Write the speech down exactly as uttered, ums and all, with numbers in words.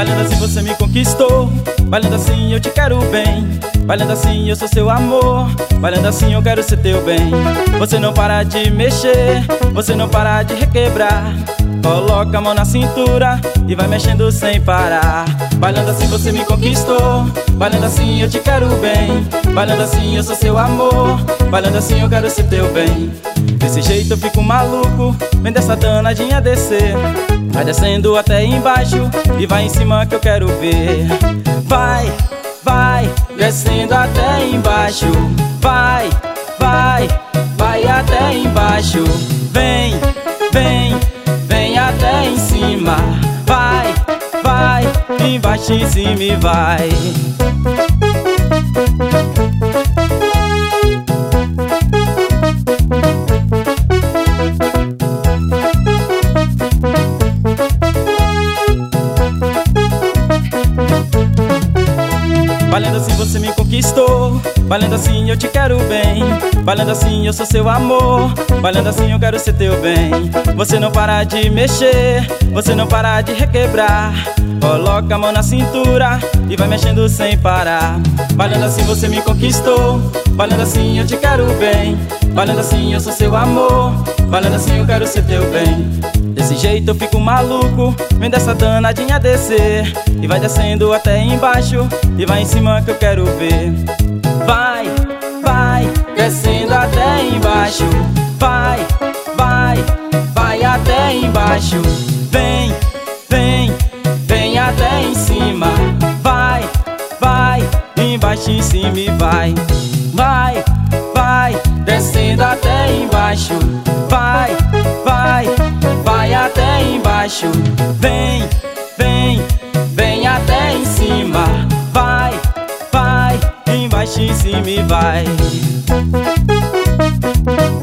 Bailando assim você me conquistou, bailando assim eu te quero bem, bailando assim eu sou seu amor, bailando assim eu quero ser teu bem. Você não para de mexer, você não para de requebrar, coloca a mão na cintura e vai mexendo sem parar. Bailando assim você me conquistou, bailando assim eu te quero bem, bailando assim eu sou seu amor, bailando assim eu quero ser teu bem. Desse jeito eu fico maluco, vem dessa danadinha descer, vai descendo até embaixo e vai em cima que eu quero ver. Vai, vai, descendo até embaixo, vai, vai, vai até embaixo. Vem, vem, vem até em cima, vai, vai, embaixo, em cima e vai. Bailando assim você me conquistou, bailando assim eu te quero bem, bailando assim eu sou seu amor, bailando assim eu quero ser teu bem. Você não para de mexer, você não para de requebrar, coloca a mão na cintura e vai mexendo sem parar. Bailando assim você me conquistou, bailando assim eu te quero bem, bailando assim eu sou seu amor, bailando assim eu quero ser teu bem. Desse jeito eu fico maluco, vem dessa danadinha descer e vai descendo até embaixo e vai em cima que eu quero ver. Vai, vai, descendo até embaixo, vai, vai, vai até embaixo. Vem, vem, vem até em cima, vai, vai, embaixo, em cima e vai. Vai, vai, descendo até embaixo, vai, vai, vai até embaixo. Vem, vem, vem até em cima, vai, vai, embaixo, em cima e vai.